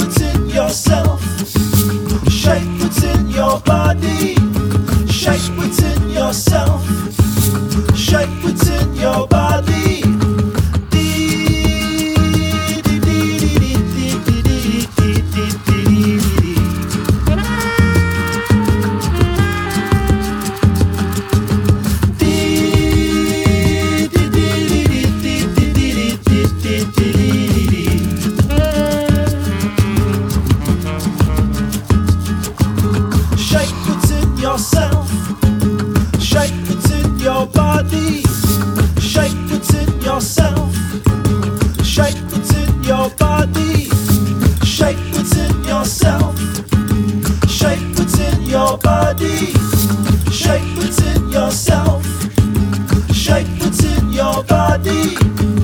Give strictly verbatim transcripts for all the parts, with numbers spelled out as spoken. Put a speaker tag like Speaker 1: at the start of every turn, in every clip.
Speaker 1: what's in yourself. Shake what's in your body. Shake what's in yourself. Shake what's in your body. Shake what's in yourself. Shake what's in your body. Shake what's in yourself. Shake what's in your body. Shake what's in yourself. Shake what's in your body. Shake what's in yourself. Shake what's in your body.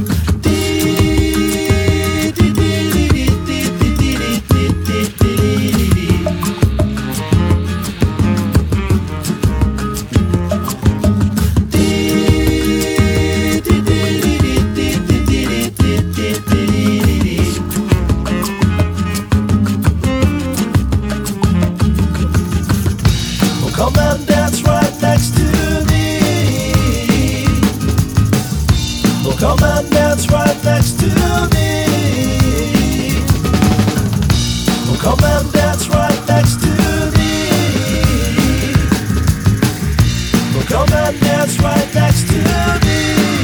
Speaker 1: Come and dance right next to me. Oh, come and dance right next to me. Oh, come and dance right next to me. Oh, come and dance right next to me.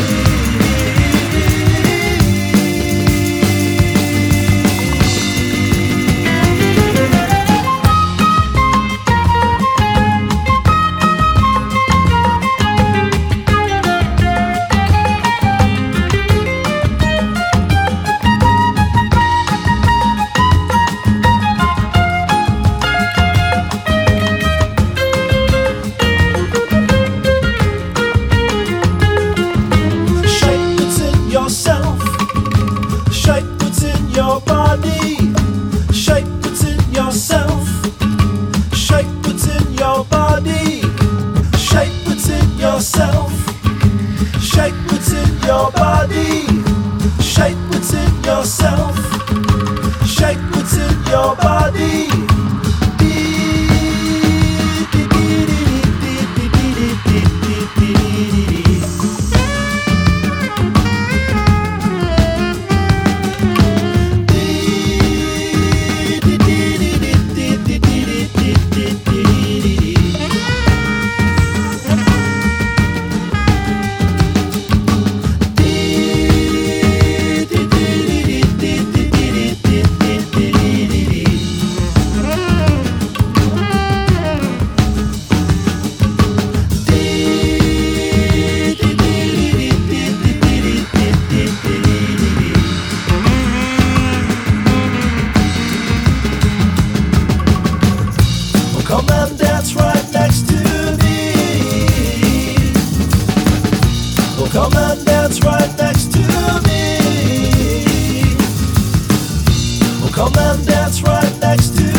Speaker 1: Shake what's in your body. Shake what's in yourself. Shake what's in your body. Shake what's in yourself. Shake what's in your body. Shake what's in yourself. Shake what's in your body. Come and dance right next to me. Oh, come and dance right next to me. Oh, come and dance right next to me.